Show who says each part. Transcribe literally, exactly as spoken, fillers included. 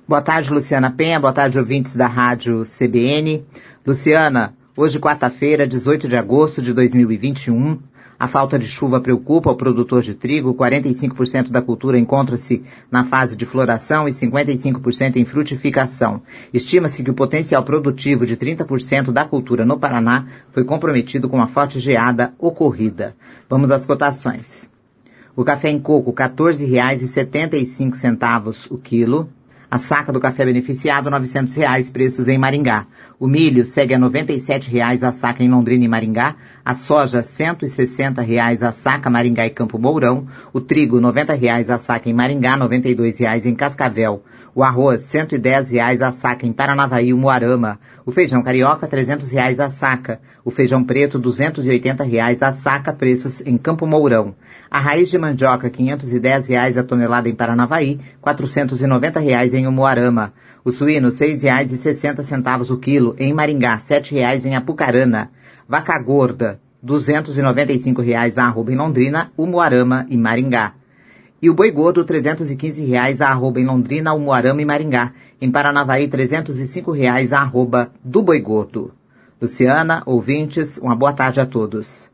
Speaker 1: Boa tarde, Luciana Penha. Boa tarde, ouvintes da Rádio C B N. Luciana, hoje quarta-feira, dezoito de agosto de dois mil e vinte e um, a falta de chuva preocupa o produtor de trigo. quarenta e cinco por cento da cultura encontra-se na fase de floração e cinquenta e cinco por cento em frutificação. Estima-se que o potencial produtivo de trinta por cento da cultura no Paraná foi comprometido com a forte geada ocorrida. Vamos às cotações. O café em coco, quatorze reais e setenta e cinco centavos o quilo. A saca do café beneficiado, novecentos reais, preços em Maringá. O milho segue a noventa e sete reais a saca em Londrina e Maringá. A soja, cento e sessenta reais a saca, Maringá e Campo Mourão. O trigo, noventa reais a saca em Maringá, noventa e dois reais em Cascavel. O arroz, cento e dez reais a saca em Paranavaí e Umuarama. O feijão carioca, trezentos reais a saca. O feijão preto, duzentos e oitenta reais a saca, preços em Campo Mourão. A raiz de mandioca, quinhentos e dez reais a tonelada em Paranavaí, quatrocentos e noventa reais em Umuarama. O suíno, seis reais e sessenta centavos o quilo em Maringá, sete reais em Apucarana. Vaca gorda, duzentos e noventa e cinco reais a arroba em Londrina, Umuarama e Maringá. E o boi gordo, trezentos e quinze reais a arroba em Londrina, Umuarama e Maringá. Em Paranavaí, trezentos e cinco reais a arroba do boi gordo. Luciana, ouvintes, uma boa tarde a todos.